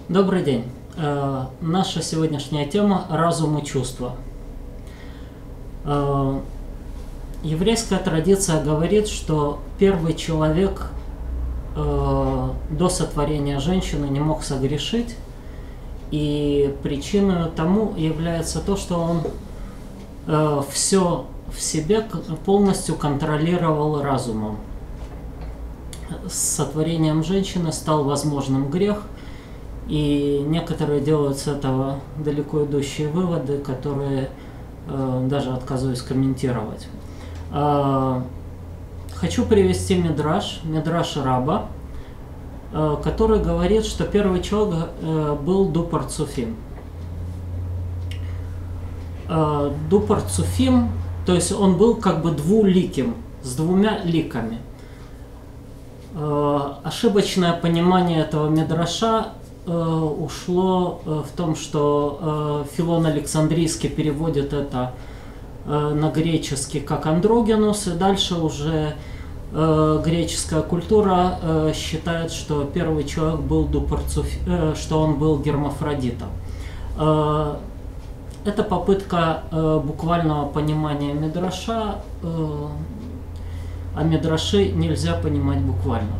Добрый день. Наша сегодняшняя тема – разум и чувства. Еврейская традиция говорит, что первый человек до сотворения женщины не мог согрешить, и причиной тому является то, что он все в себе полностью контролировал разумом. С сотворением женщины стал возможным грех, и некоторые делают с этого далеко идущие выводы, которые даже отказываюсь комментировать. Хочу привести Мидраш Раба, который говорит, что первый человек был Дупар Цуфим. Дупар Цуфим, то есть он был как бы двуликим, с двумя ликами. Ошибочное понимание этого Мидраша ушло в том, что Филон Александрийский переводит это на греческий как андрогенус, и дальше уже греческая культура считает, что первый человек был что он был гермафродитом. Это попытка буквального понимания Мидраша, а Мидраши нельзя понимать буквально.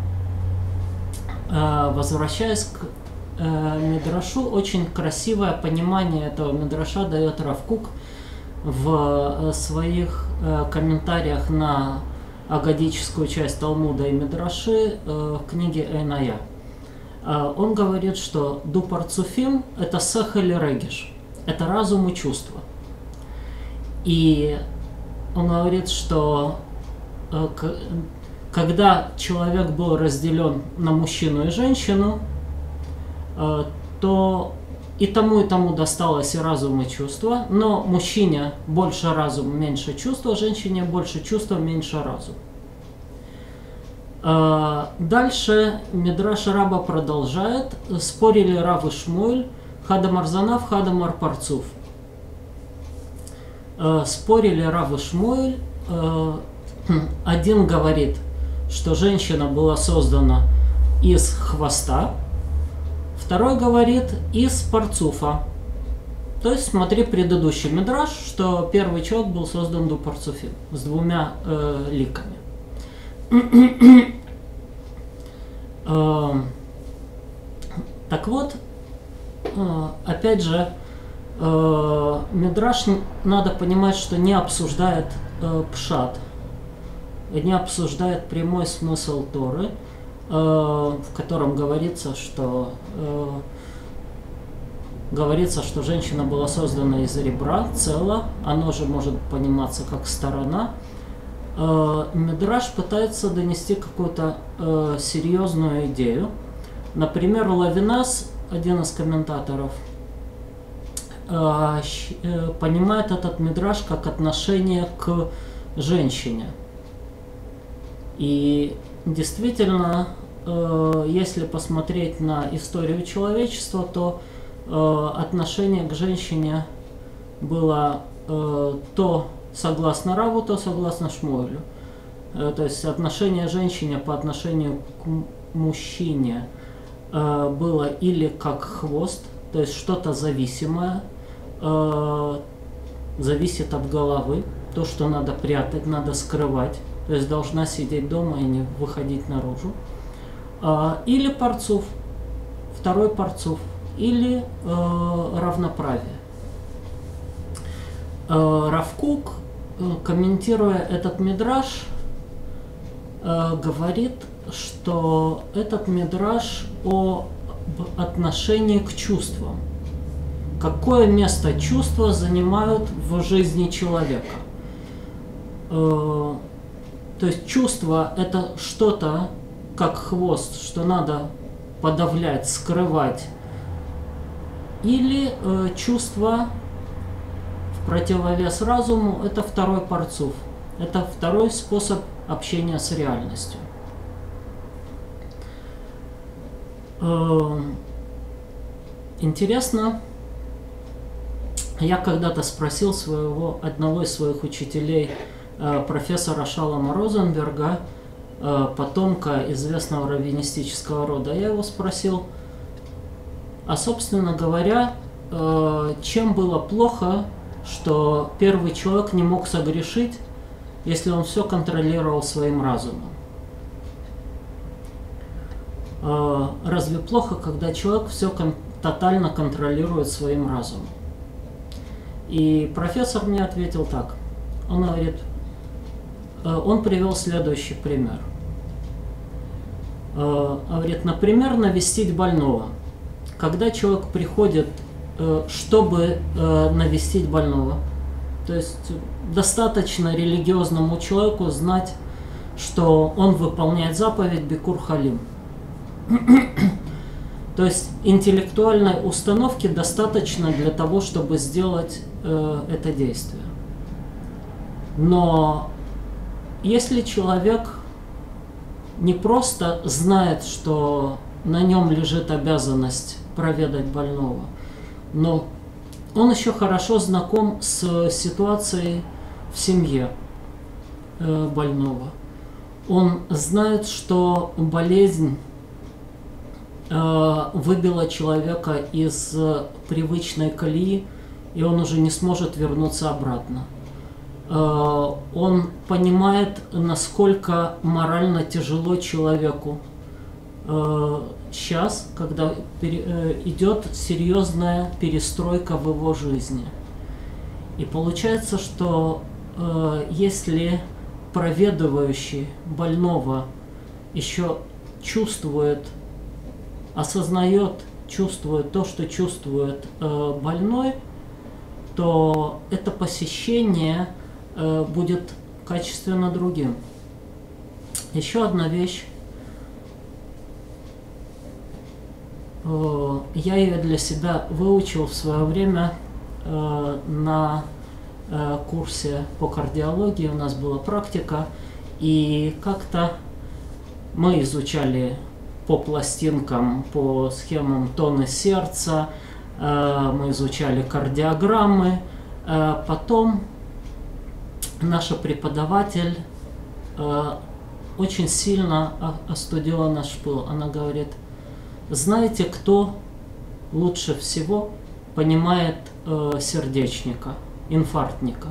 Возвращаясь к Мидрашу, очень красивое понимание этого Мидраша дает Рав Кук в своих комментариях на агадическую часть Талмуда и Мидраши в книге Эйная. Он говорит, что Дупар Цуфим – это сехель и регеш, это разум и чувство. И он говорит, что когда человек был разделен на мужчину и женщину, то и тому досталось и разум, и чувство, но мужчине больше разум, меньше чувства, женщине больше чувства, меньше разум. Дальше Мидраш Раба продолжает. Спорили Рав и Шмуэль, Хадамар Занав, Хадамар Парцуф. Спорили Рав и Шмуэль. Один говорит, что женщина была создана из хвоста, второй говорит из парцуфа. То есть смотри предыдущий мидраш, что первый человек был создан до парцуфи с двумя ликами. Так вот, опять же, мидраш, надо понимать, что не обсуждает пшат, не обсуждает прямой смысл Торы, в котором говорится, что женщина была создана из ребра, цело, оно же может пониматься как сторона. Мидраш пытается донести какую-то серьезную идею. Например, Лавинас, один из комментаторов, понимает этот мидраш как отношение к женщине. И действительно, если посмотреть на историю человечества, то отношение к женщине было то согласно Раву, то согласно Шмуэлю. То есть отношение женщине по отношению к мужчине было или как хвост, то есть что-то зависимое, зависит от головы, то, что надо прятать, надо скрывать. То есть должна сидеть дома и не выходить наружу. Или парцуф, второй парцуф, или равноправие. Рав Кук, комментируя этот мидраш, говорит, что этот мидраш о отношении к чувствам. Какое место чувства занимают в жизни человека? То есть чувство – это что-то, как хвост, что надо подавлять, скрывать. Или чувство в противовес разуму – это второй парцуф. Это второй способ общения с реальностью. Интересно, я когда-то спросил одного из своих учителей, профессора Шалома Розенберга, потомка известного раввинистического рода. Я его спросил, А, собственно говоря, чем было плохо, что первый человек не мог согрешить, если он все контролировал своим разумом? Разве плохо, когда человек все тотально контролирует своим разумом? И профессор мне ответил так. Он говорит, он привел следующий пример. Говорит, например, навестить больного. Когда человек приходит, чтобы навестить больного, то есть достаточно религиозному человеку знать, что он выполняет заповедь Бикур Халим. То есть интеллектуальной установки достаточно для того, чтобы сделать это действие. Но если человек не просто знает, что на нем лежит обязанность проведать больного, но он еще хорошо знаком с ситуацией в семье больного. Он знает, что болезнь выбила человека из привычной колеи, и он уже не сможет вернуться обратно. Он понимает, насколько морально тяжело человеку сейчас, когда идет серьезная перестройка в его жизни. И получается, что если проведывающий больного еще чувствует, осознает, чувствует то, что чувствует больной, то это посещение будет качественно другим. Еще одна вещь. Я ее для себя выучил в свое время на курсе по кардиологии. У нас была практика, и как-то мы изучали по пластинкам, по схемам тоны сердца, мы изучали кардиограммы. Потом наша преподаватель очень сильно остудила наш пыл. Она говорит, знаете, кто лучше всего понимает сердечника, инфарктника?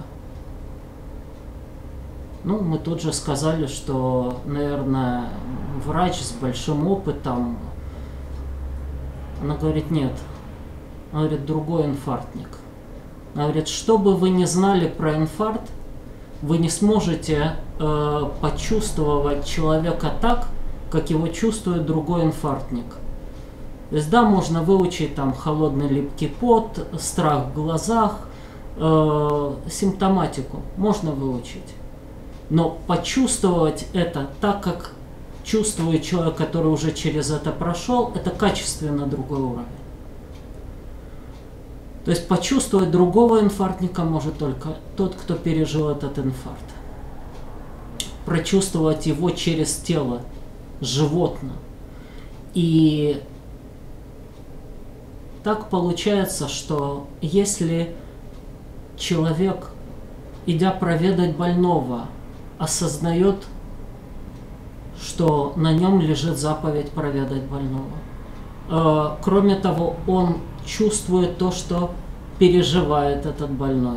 Ну, мы тут же сказали, что, наверное, врач с большим опытом. Она говорит, нет. Она говорит, другой инфарктник. Она говорит, что бы вы ни знали про инфаркт, вы не сможете почувствовать человека так, как его чувствует другой инфарктник. То есть, да, можно выучить там холодный липкий пот, страх в глазах, симптоматику можно выучить. Но почувствовать это так, как чувствует человек, который уже через это прошел, это качественно другой уровень. То есть почувствовать другого инфарктника может только тот, кто пережил этот инфаркт. Прочувствовать его через тело, животно. И так получается, что если человек, идя проведать больного, осознает, что на нем лежит заповедь проведать больного. Кроме того, он чувствует то, что переживает этот больной.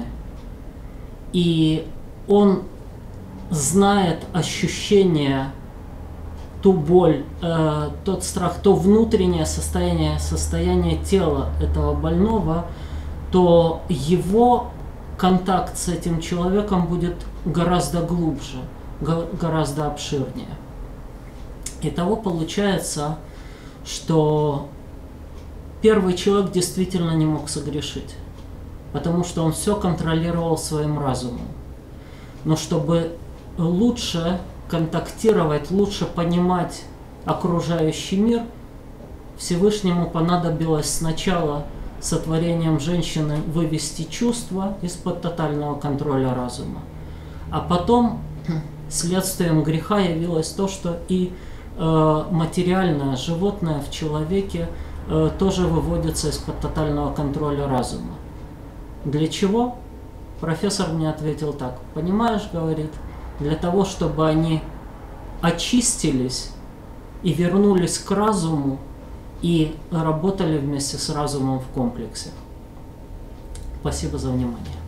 И он знает ощущение, ту боль, тот страх, то внутреннее состояние тела этого больного, то его контакт с этим человеком будет гораздо глубже, гораздо обширнее. Итого получается, что первый человек действительно не мог согрешить, потому что он все контролировал своим разумом. Но чтобы лучше контактировать, лучше понимать окружающий мир, Всевышнему понадобилось сначала сотворением женщины вывести чувства из-под тотального контроля разума. А потом следствием греха явилось то, что и материальное, животное в человеке тоже выводится из-под тотального контроля разума. Для чего? Профессор мне ответил так. Понимаешь, говорит, для того, чтобы они очистились и вернулись к разуму, и работали вместе с разумом в комплексе. Спасибо за внимание.